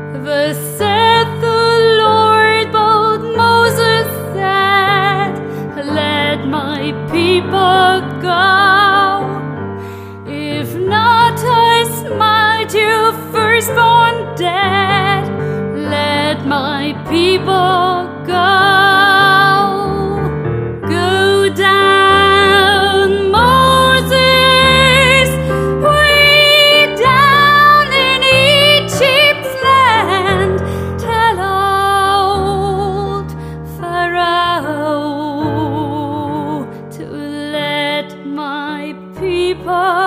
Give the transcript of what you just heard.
Thus saith the Lord, but Moses said, let my people go. If not, I smite you firstborn dead. Let my people go. Go down, Moses, way down in Egypt's land. Tell old Pharaoh to let my people